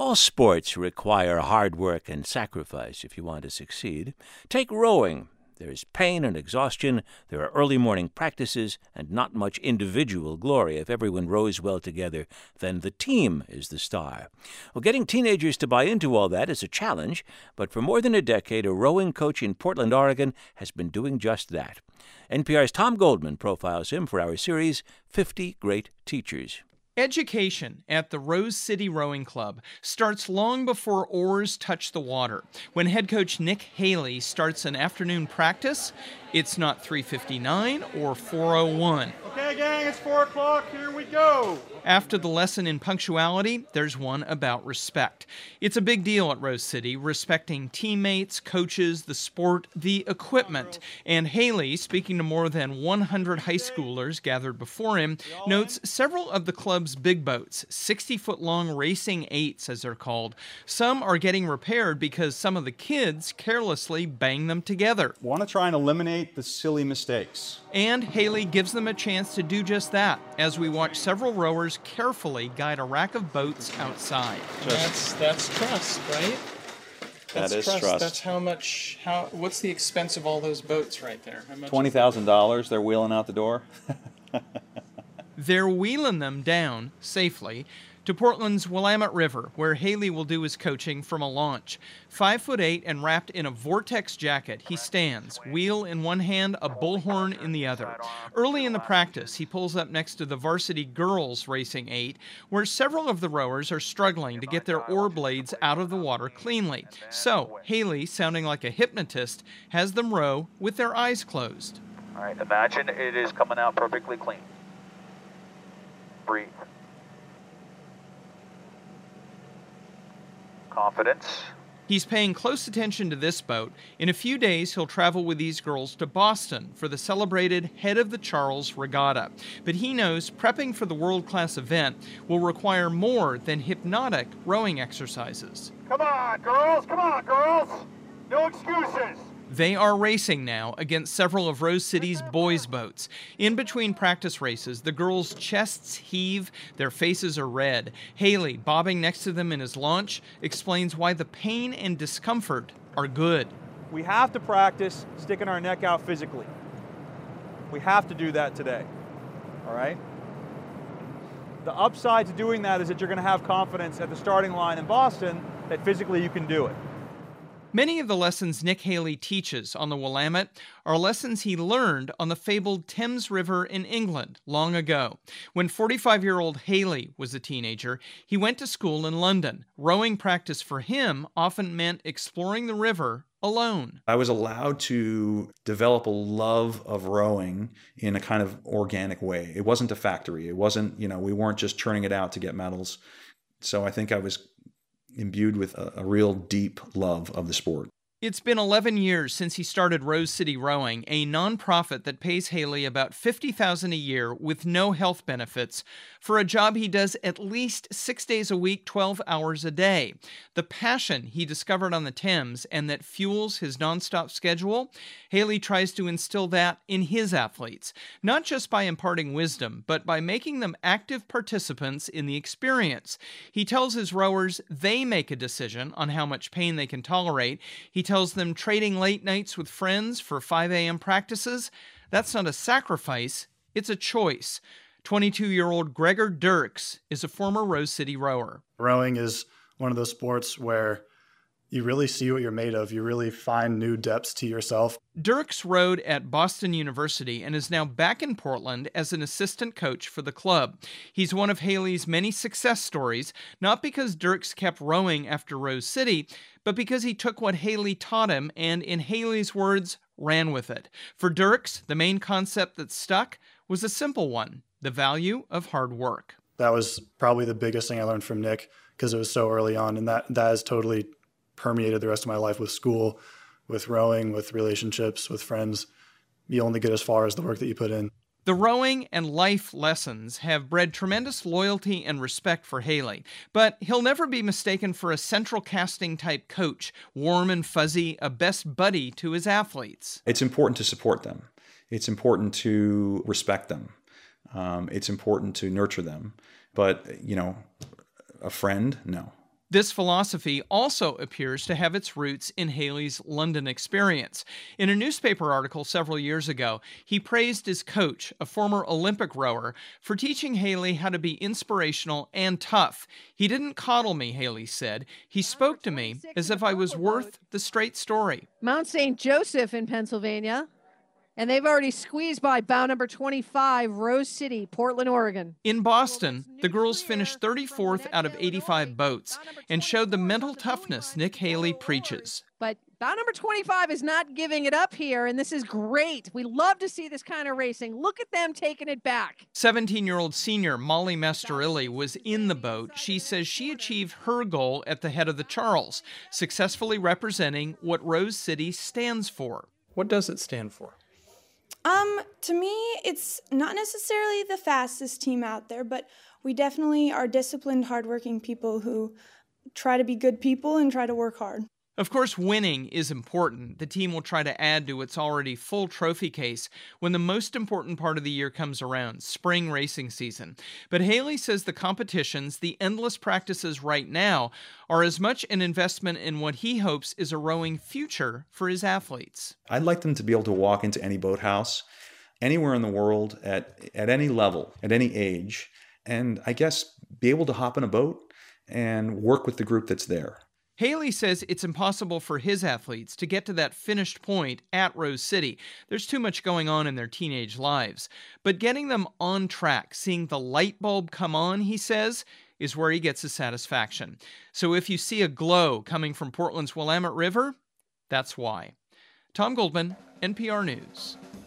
All sports require hard work and sacrifice if you want to succeed. Take rowing. There is pain and exhaustion, there are early morning practices, and not much individual glory. If everyone rows well together, then the team is the star. Well, getting teenagers to buy into all that is a challenge, but for more than a decade, a rowing coach in Portland, Oregon, has been doing just that. NPR's Tom Goldman profiles him for our series, 50 Great Teachers. Education at the Rose City Rowing Club starts long before oars touch the water. When head coach Nick Haley starts an afternoon practice, it's not 3:59 or 4:01. Okay, gang, it's 4 o'clock. Here we go. After the lesson in punctuality, there's one about respect. It's a big deal at Rose City, respecting teammates, coaches, the sport, the equipment. And Haley, speaking to more than 100 high schoolers gathered before him, notes several of the club's big boats, 60-foot-long racing eights as they're called. Some are getting repaired because some of the kids carelessly bang them together. Want to try and eliminate the silly mistakes. And Haley gives them a chance to do just that as we watch several rowers carefully guide a rack of boats outside. That's trust, right? That is trust. That's what's the expense of all those boats right there? $20,000 they're wheeling out the door. They're wheeling them down safely to Portland's Willamette River, where Haley will do his coaching from a launch. 5'8" and wrapped in a Vortex jacket, he stands, wheel in one hand, a bullhorn in the other. Early in the practice, he pulls up next to the varsity girls racing 8, where several of the rowers are struggling to get their oar blades out of the water cleanly. So, Haley, sounding like a hypnotist, has them row with their eyes closed. All right, imagine it is coming out perfectly clean. Breathe. Confidence. He's paying close attention to this boat. In a few days, he'll travel with these girls to Boston for the celebrated Head of the Charles Regatta. But he knows prepping for the world-class event will require more than hypnotic rowing exercises. Come on, girls! Come on, girls! No excuses! They are racing now against several of Rose City's boys' boats. In between practice races, the girls' chests heave, their faces are red. Haley, bobbing next to them in his launch, explains why the pain and discomfort are good. We have to practice sticking our neck out physically. We have to do that today, all right? The upside to doing that is that you're going to have confidence at the starting line in Boston that physically you can do it. Many of the lessons Nick Haley teaches on the Willamette are lessons he learned on the fabled Thames River in England long ago. When 45-year-old Haley was a teenager, he went to school in London. Rowing practice for him often meant exploring the river alone. I was allowed to develop a love of rowing in a kind of organic way. It wasn't a factory. It wasn't, we weren't just churning it out to get medals. So I think I was imbued with a real deep love of the sport. It's been 11 years since he started Rose City Rowing, a nonprofit that pays Haley about $50,000 a year with no health benefits for a job he does at least 6 days a week, 12 hours a day. The passion he discovered on the Thames and that fuels his nonstop schedule, Haley tries to instill that in his athletes, not just by imparting wisdom, but by making them active participants in the experience. He tells his rowers they make a decision on how much pain they can tolerate. He tells them trading late nights with friends for 5 a.m. practices, that's not a sacrifice, it's a choice. 22-year-old Gregor Dirks is a former Rose City rower. Rowing is one of those sports where you really see what you're made of. You really find new depths to yourself. Dirks rowed at Boston University and is now back in Portland as an assistant coach for the club. He's one of Haley's many success stories, not because Dirks kept rowing after Rose City, but because he took what Haley taught him and, in Haley's words, ran with it. For Dirks, the main concept that stuck was a simple one: the value of hard work. That was probably the biggest thing I learned from Nick because it was so early on, and that has totally permeated the rest of my life with school, with rowing, with relationships, with friends. You only get as far as the work that you put in. The rowing and life lessons have bred tremendous loyalty and respect for Haley, but he'll never be mistaken for a central casting type coach, warm and fuzzy, a best buddy to his athletes. It's important to support them. It's important to respect them. It's important to nurture them. But, a friend, no. This philosophy also appears to have its roots in Haley's London experience. In a newspaper article several years ago, he praised his coach, a former Olympic rower, for teaching Haley how to be inspirational and tough. He didn't coddle me, Haley said. He spoke to me as if I was worth the straight story. Mount St. Joseph in Pennsylvania. And they've already squeezed by bow number 25, Rose City, Portland, Oregon. In Boston, the girls finished 34th out of 85 boats and showed the mental toughness Nick Haley preaches. But bow number 25 is not giving it up here, and this is great. We love to see this kind of racing. Look at them taking it back. 17-year-old senior Molly Masterilli was in the boat. She says she achieved her goal at the head of the Charles, successfully representing what Rose City stands for. What does it stand for? To me, it's not necessarily the fastest team out there, but we definitely are disciplined, hardworking people who try to be good people and try to work hard. Of course, winning is important. The team will try to add to its already full trophy case when the most important part of the year comes around, spring racing season. But Haley says the competitions, the endless practices right now, are as much an investment in what he hopes is a rowing future for his athletes. I'd like them to be able to walk into any boathouse, anywhere in the world, at any level, at any age, and I guess be able to hop in a boat and work with the group that's there. Haley says it's impossible for his athletes to get to that finished point at Rose City. There's too much going on in their teenage lives. But getting them on track, seeing the light bulb come on, he says, is where he gets his satisfaction. So if you see a glow coming from Portland's Willamette River, that's why. Tom Goldman, NPR News.